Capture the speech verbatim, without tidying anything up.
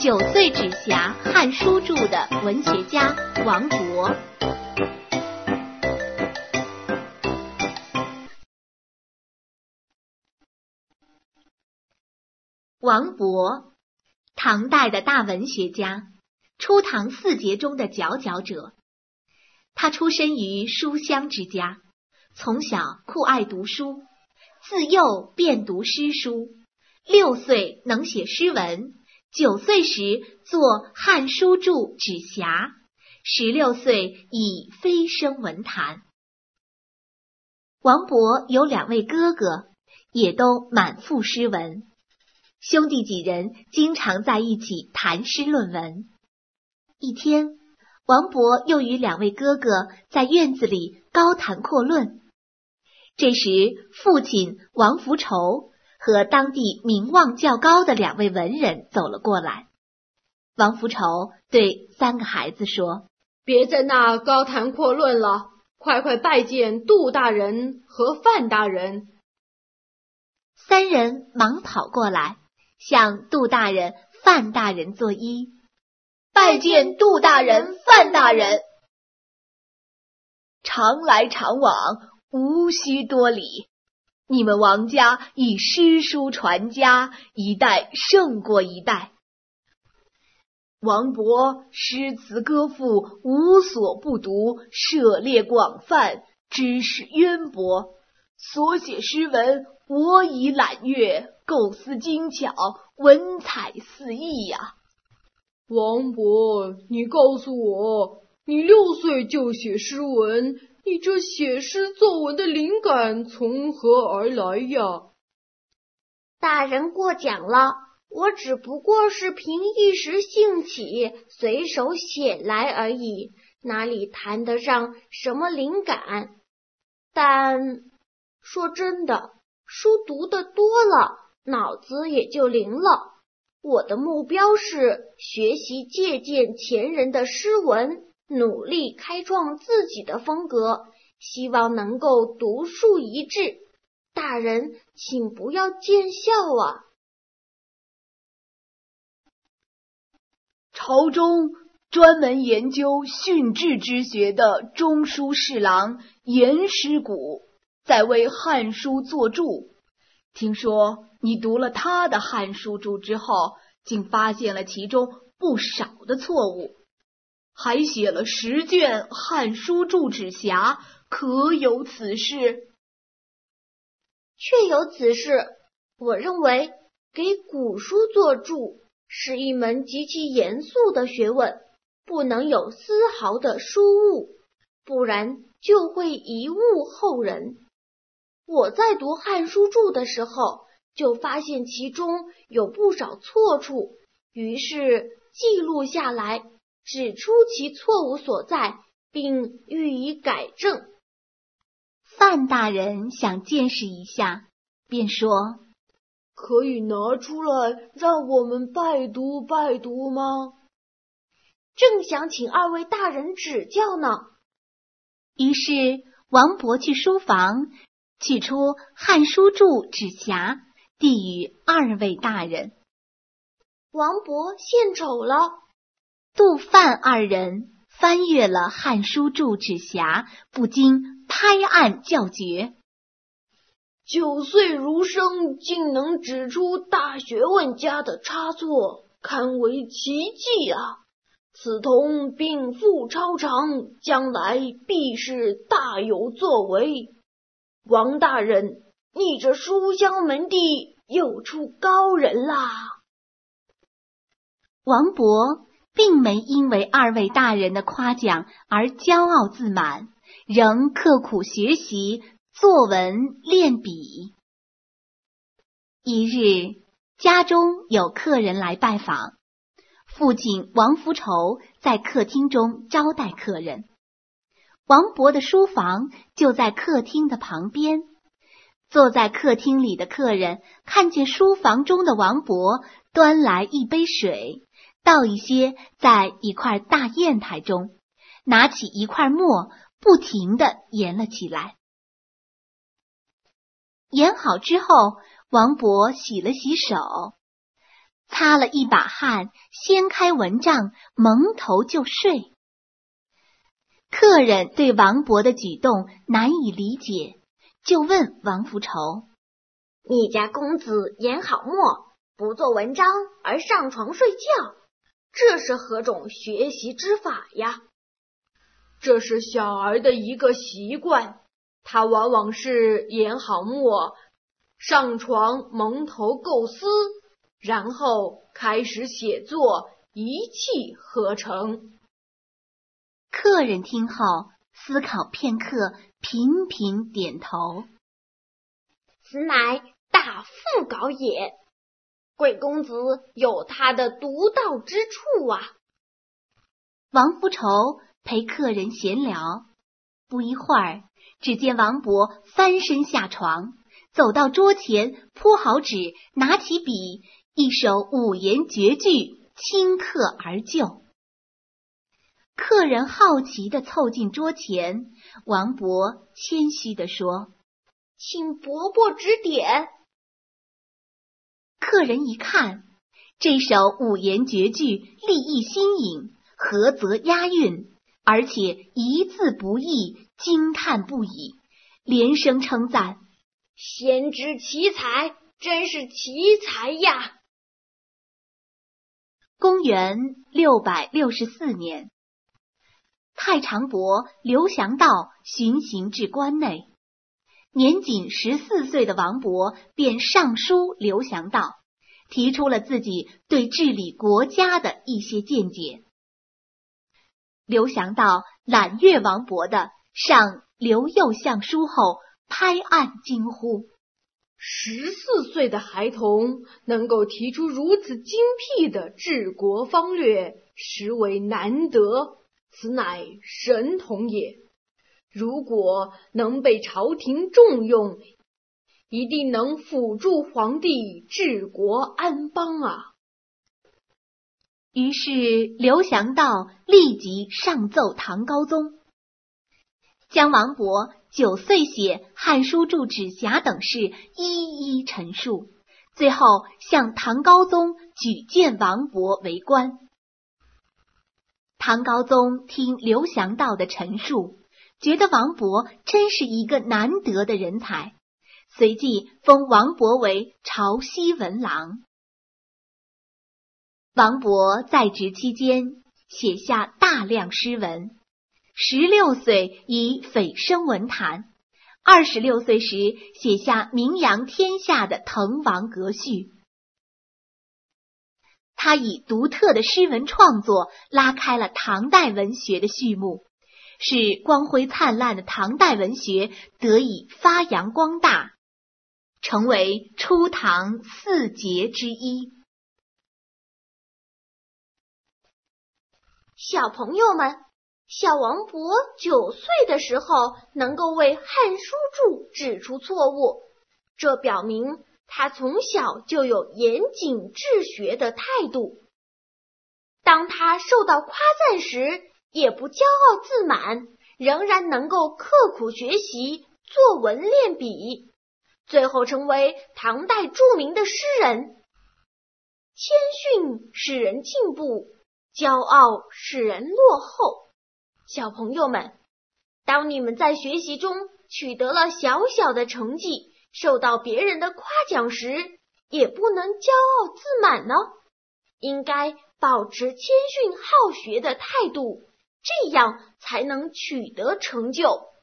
九岁指辖汉书著的文学家王勃。王勃，唐代的大文学家，初唐四杰中的佼佼者。他出身于书香之家，从小酷爱读书，自幼便读诗书，六岁能写诗文，九岁时作汉书著指辖，十六岁已飞升文坛。王勃有两位哥哥，也都满腹诗文，兄弟几人经常在一起谈诗论文。一天，王勃又与两位哥哥在院子里高谈阔论。这时，父亲王福仇和当地名望较高的两位文人走了过来。王福仇对三个孩子说：“ 别在那高谈阔论了，快快拜见杜大人和范大人。” 三人忙跑过来，向杜大人、范大人作揖：“ 拜见杜大人、范大人。”常来常往，无需多礼。你们王家以诗书传家，一代胜过一代。王勃诗词歌赋无所不读，涉猎广泛，知识渊博，所写诗文我已览阅，构思精巧，文采四溢呀、啊。 王勃，你告诉我，你六岁就写诗文，你这写诗作文的灵感从何而来呀？ 大人过奖了，我只不过是凭一时兴起，随手写来而已，哪里谈得上什么灵感？但说真的，书读得多了，脑子也就灵了。我的目标是学习借鉴前人的诗文，努力开创自己的风格，希望能够独树一帜。大人，请不要见笑啊！ 朝中专门研究训制之学的中书侍郎严师古，在为《汉书》作注。听说你读了他的《汉书注》之后，竟发现了其中不少的错误，还写了十卷《汉书注指辖，可有此事？ 确有此事。我认为给古书作注是一门极其严肃的学问，不能有丝毫的疏误，不然就会贻误后人。我在读《汉书注》的时候，就发现其中有不少错处，于是记录下来，指出其错误所在，并予以改正。 范大人想见识一下，便说：“ 可以拿出来让我们拜读拜读吗？” 正想请二位大人指教呢。 于是王勃去书房取出《汉书注》指辖，递与二位大人。 王勃献丑了。 杜范二人翻阅了《汉书注》指辖，不禁拍案叫绝：“ 九岁儒生竟能指出大学问家的差错，堪为奇迹啊！此童禀赋超常，将来必是大有作为。王大人，你这书香门第又出高人啦！” 王勃并没因为二位大人的夸奖而骄傲自满，仍刻苦学习，作文练笔。一日，家中有客人来拜访，父亲王福仇在客厅中招待客人。王勃的书房就在客厅的旁边。坐在客厅里的客人看见书房中的王勃端来一杯水，倒一些在一块大砚台中，拿起一块墨，不停地研了起来。研好之后，王勃洗了洗手， 擦了一把汗，掀开蚊帐，蒙头就睡。客人对王勃的举动难以理解，就问王福仇： 你家公子研好墨，不做文章而上床睡觉，这是何种学习之法呀？ 这是小儿的一个习惯，他往往是研好墨，上床蒙头构思，然后开始写作，一气呵成。 客人听后思考片刻，频频点头。 此乃大富稿也，贵公子有他的独到之处啊。 王福仇陪客人闲聊，不一会儿，只见王勃翻身下床，走到桌前，铺好纸，拿起笔，一首五言绝句顷刻而就。客人好奇地凑近桌前，王勃谦虚地说： 请伯伯指点。 客人一看，这首五言绝句立意新颖，合则押韵，而且一字不异，惊叹不已，连声称赞： 先知奇才，真是奇才呀！ 公元六百六十四年，太常伯刘祥道巡行至关内，年仅十四岁的王勃便上书刘祥道，提出了自己对治理国家的一些见解。刘祥道览阅王勃的上刘右相书后，拍案惊呼： 十四岁的孩童能够提出如此精辟的治国方略，实为难得，此乃神童也。如果能被朝廷重用，一定能辅助皇帝治国安邦啊！ 于是刘祥道立即上奏唐高宗，将王勃九岁写《汉书》注指甲等事一一陈述，最后向唐高宗举荐王勃为官。唐高宗听刘祥道的陈述，觉得王勃真是一个难得的人才，随即封王勃为朝西文郎。王勃在职期间写下大量诗文，十六岁以蜚声文坛，二十六岁时写下名扬天下的《滕王阁序》。他以独特的诗文创作拉开了唐代文学的序幕，使光辉灿烂的唐代文学得以发扬光大，成为初唐四杰之一。 小朋友们，小王勃九岁的时候能够为《汉书注》指出错误，这表明他从小就有严谨治学的态度。当他受到夸赞时，也不骄傲自满，仍然能够刻苦学习，作文练笔，最后成为唐代著名的诗人。谦逊使人进步，骄傲使人落后。小朋友们，当你们在学习中取得了小小的成绩，受到别人的夸奖时，也不能骄傲自满呢，应该保持谦逊好学的态度，这样才能取得成就。